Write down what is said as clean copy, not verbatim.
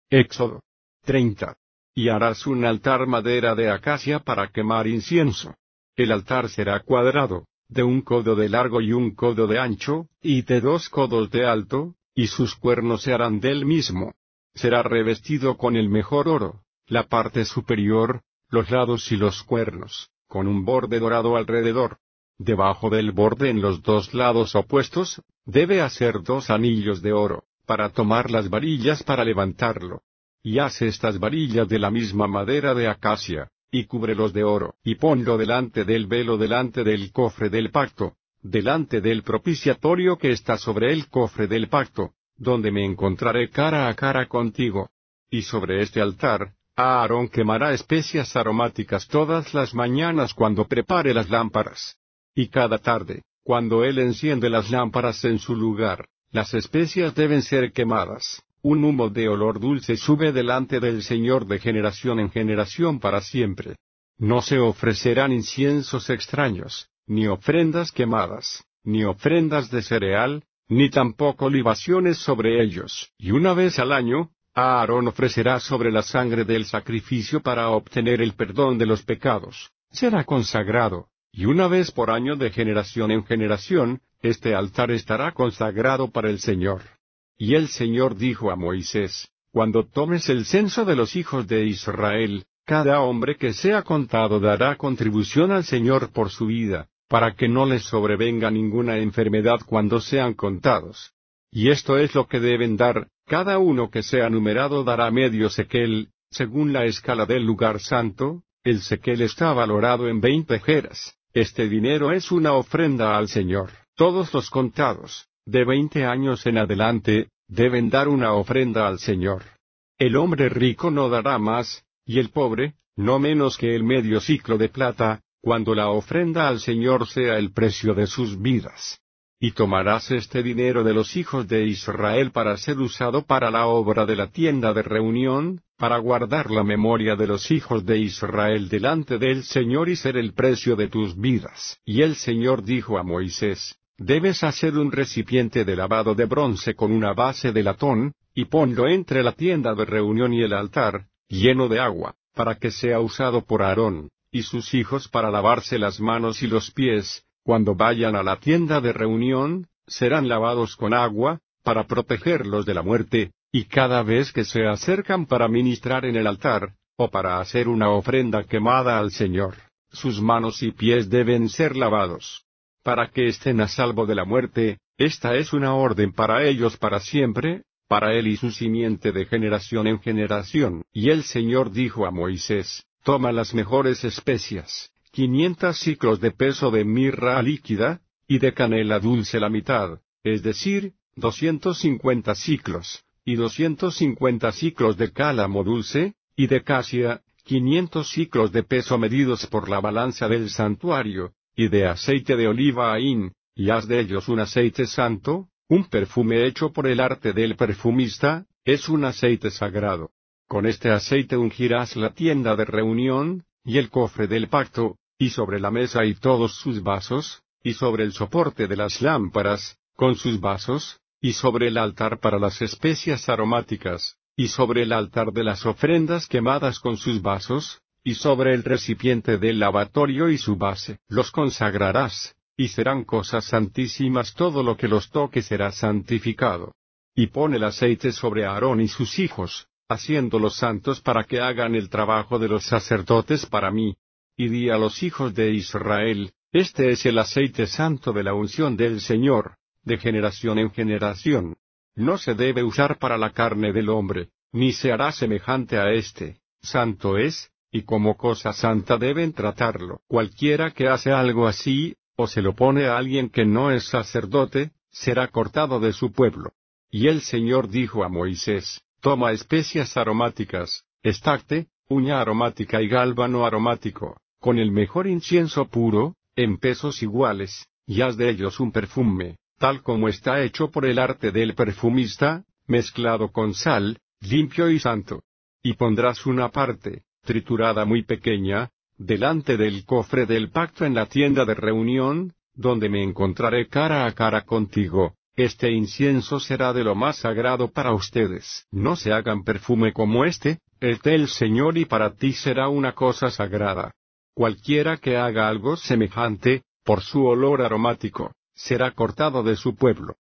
Éxodo 30. Y harás un altar madera de acacia para quemar incienso. El altar será cuadrado, de 1 codo de largo y 1 codo de ancho, y de 2 codos de alto, y sus cuernos se harán del mismo. Será revestido con el mejor oro, la parte superior, los lados y los cuernos, con un borde dorado alrededor. Debajo del borde en los 2 lados opuestos, debe hacer 2 anillos de oro, para tomar las varillas para levantarlo. Y haz estas varillas de la misma madera de acacia, y cúbrelos de oro, y ponlo delante del velo delante del cofre del pacto, delante del propiciatorio que está sobre el cofre del pacto, donde me encontraré cara a cara contigo. Y sobre este altar, Aarón quemará especias aromáticas todas las mañanas cuando prepare las lámparas. Y cada tarde, cuando él enciende las lámparas en su lugar, las especias deben ser quemadas. Un humo de olor dulce sube delante del Señor de generación en generación para siempre. No se ofrecerán inciensos extraños, ni ofrendas quemadas, ni ofrendas de cereal, ni tampoco libaciones sobre ellos. Y una vez al año, Aarón ofrecerá sobre la sangre del sacrificio para obtener el perdón de los pecados. Será consagrado, y una vez por año de generación en generación, este altar estará consagrado para el Señor. Y el Señor dijo a Moisés: Cuando tomes el censo de los hijos de Israel, cada hombre que sea contado dará contribución al Señor por su vida, para que no les sobrevenga ninguna enfermedad cuando sean contados. Y esto es lo que deben dar: cada uno que sea numerado dará medio sequel, según la escala del lugar santo. El sequel está valorado en 20 geras. Este dinero es una ofrenda al Señor. Todos los contados, de 20 años en adelante, deben dar una ofrenda al Señor. El hombre rico no dará más, y el pobre, no menos que el medio siclo de plata, cuando la ofrenda al Señor sea el precio de sus vidas. Y tomarás este dinero de los hijos de Israel para ser usado para la obra de la tienda de reunión, para guardar la memoria de los hijos de Israel delante del Señor y ser el precio de tus vidas. Y el Señor dijo a Moisés: Debes hacer un recipiente de lavado de bronce con una base de latón, y ponlo entre la tienda de reunión y el altar, lleno de agua, para que sea usado por Aarón y sus hijos para lavarse las manos y los pies. Cuando vayan a la tienda de reunión, serán lavados con agua, para protegerlos de la muerte, y cada vez que se acercan para ministrar en el altar, o para hacer una ofrenda quemada al Señor, sus manos y pies deben ser lavados, para que estén a salvo de la muerte. Esta es una orden para ellos para siempre, para él y su simiente de generación en generación. Y el Señor dijo a Moisés: Toma las mejores especias, 500 siclos de peso de mirra líquida, y de canela dulce la mitad, es decir, 250 siclos, y 250 siclos de cálamo dulce, y de casia, 500 siclos de peso medidos por la balanza del santuario, y de aceite de oliva hin, y haz de ellos un aceite santo, un perfume hecho por el arte del perfumista, es un aceite sagrado. Con este aceite ungirás la tienda de reunión, y el cofre del pacto, y sobre la mesa y todos sus vasos, y sobre el soporte de las lámparas, con sus vasos, y sobre el altar para las especias aromáticas, y sobre el altar de las ofrendas quemadas con sus vasos, y sobre el recipiente del lavatorio y su base. Los consagrarás, y serán cosas santísimas. Todo lo que los toque será santificado. Y pon el aceite sobre Aarón y sus hijos, haciéndolos santos para que hagan el trabajo de los sacerdotes para mí. Y di a los hijos de Israel: Este es el aceite santo de la unción del Señor, de generación en generación. No se debe usar para la carne del hombre, ni se hará semejante a éste. Santo es, y como cosa santa deben tratarlo. Cualquiera que hace algo así, o se lo pone a alguien que no es sacerdote, será cortado de su pueblo. Y el Señor dijo a Moisés: Toma especias aromáticas, estacte, uña aromática y gálbano aromático, con el mejor incienso puro, en pesos iguales, y haz de ellos un perfume, tal como está hecho por el arte del perfumista, mezclado con sal, limpio y santo. Y pondrás una parte, triturada muy pequeña, delante del cofre del pacto en la tienda de reunión, donde me encontraré cara a cara contigo. Este incienso será de lo más sagrado para ustedes. No se hagan perfume como este, es del Señor y para ti será una cosa sagrada. Cualquiera que haga algo semejante, por su olor aromático, será cortado de su pueblo.